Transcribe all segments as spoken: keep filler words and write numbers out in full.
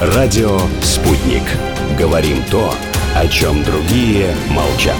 Радио «Спутник». Говорим то, о чем другие молчат.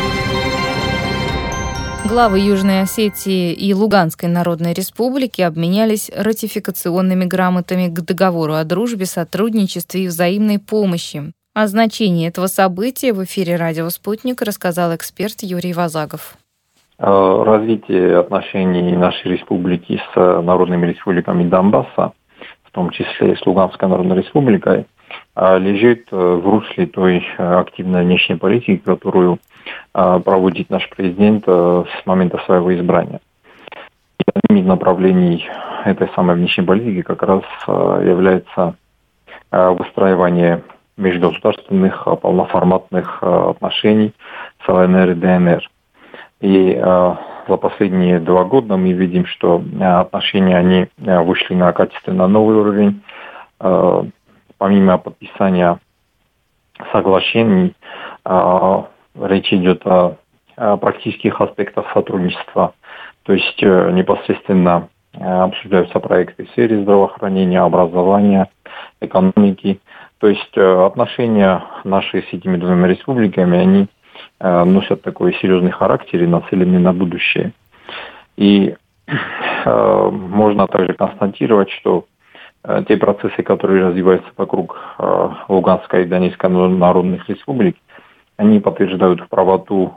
Главы Южной Осетии и Луганской Народной Республики обменялись ратификационными грамотами к договору о дружбе, сотрудничестве и взаимной помощи. О значении этого события в эфире «Радио Спутник» рассказал эксперт Юрий Вазагов. Развитие отношений нашей республики с народными республиками Донбасса, в том числе и с Луганской Народной Республикой, лежит в русле той активной внешней политики, которую проводит наш президент с момента своего избрания. И одним из направлений этой самой внешней политики как раз является выстраивание межгосударственных полноформатных отношений с ЛНР и ДНР. И э, за последние два года мы видим, что э, отношения они э, вышли на качественно новый уровень. Э, помимо подписания соглашений, э, речь идет о, о практических аспектах сотрудничества. То есть э, непосредственно э, обсуждаются проекты в сфере здравоохранения, образования, экономики. То есть э, отношения наши с этими двумя республиками, они носят такой серьезный характер и нацелены на будущее. И э, можно также констатировать, что э, те процессы, которые развиваются вокруг э, Луганской и Донецкой народных республик, они подтверждают правоту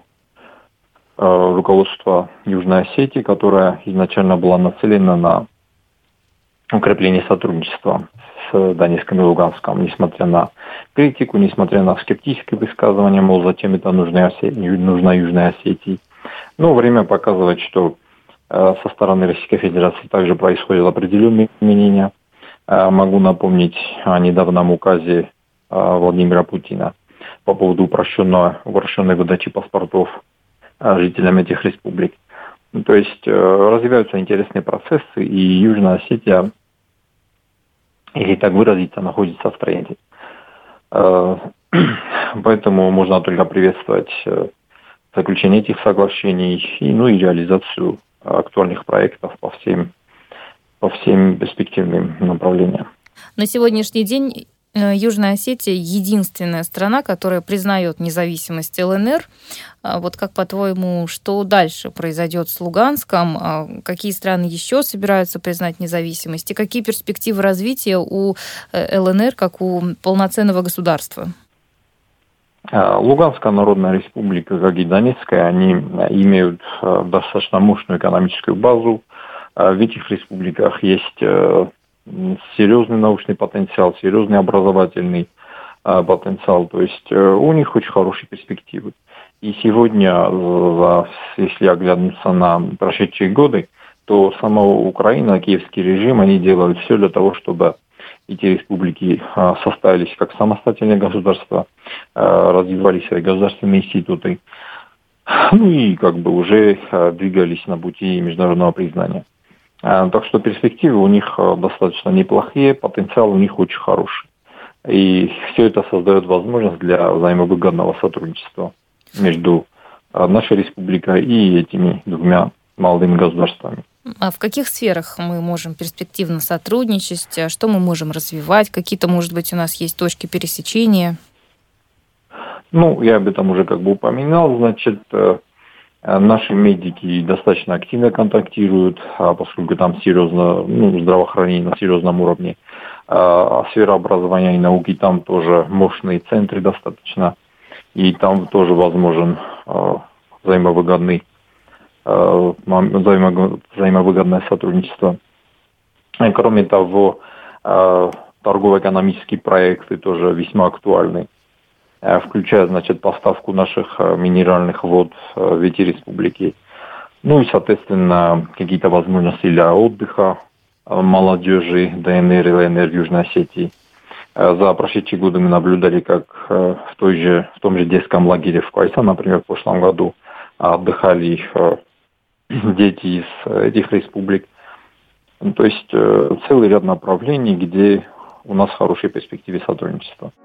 э, руководства Южной Осетии, которая изначально была нацелена на укрепление сотрудничества с Донецком и Луганском, несмотря на критику, несмотря на скептические высказывания, мол, зачем это нужно, нужно Южной Осетии. Но время показывает, что э, со стороны Российской Федерации также происходят определенные изменения. Э, могу напомнить о недавнем указе э, Владимира Путина по поводу упрощенного, упрощенной выдачи паспортов э, жителям этих республик. То есть э, развиваются интересные процессы, и Южная Осетия, если так выразиться, находится в тренде. Э, поэтому можно только приветствовать э, заключение этих соглашений и, ну, и реализацию актуальных проектов по всем, по всем перспективным направлениям. На сегодняшний день Южная Осетия — единственная страна, которая признает независимость ЛНР. Вот как, по-твоему, что дальше произойдет с Луганском? Какие страны еще собираются признать независимость? И какие перспективы развития у ЛНР как у полноценного государства? Луганская Народная Республика, как и Донецкая, они имеют достаточно мощную экономическую базу. В этих республиках есть серьезный научный потенциал, серьезный образовательный э, потенциал. То есть э, у них очень хорошие перспективы. И сегодня, э, если оглянуться на прошедшие годы, то сама Украина, киевский режим, они делают все для того, чтобы эти республики э, составились как самостоятельные государства, э, развивали свои государственные институты, ну и как бы уже э, двигались на пути международного признания. Так что перспективы у них достаточно неплохие, потенциал у них очень хороший. И все это создает возможность для взаимовыгодного сотрудничества между нашей республикой и этими двумя молодыми государствами. А в каких сферах мы можем перспективно сотрудничать? Что мы можем развивать? Какие-то, может быть, у нас есть точки пересечения? Ну, я об этом уже как бы упоминал. Значит, наши медики достаточно активно контактируют, поскольку там серьезно, ну, здравоохранение на серьезном уровне. А сфера образования и науки, там тоже мощные центры достаточно. И там тоже возможен взаимовыгодный, взаимовыгодное сотрудничество. И, кроме того, торгово-экономические проекты тоже весьма актуальны, включая, значит, поставку наших минеральных вод в эти республики. Ну и, соответственно, какие-то возможности для отдыха молодежи ДНР и ЛНР в Южной Осетии. За прошедшие годы мы наблюдали, как в, той же, в том же детском лагере в Кайсан, например, в прошлом году отдыхали дети из этих республик. То есть целый ряд направлений, где у нас хорошие перспективы сотрудничества.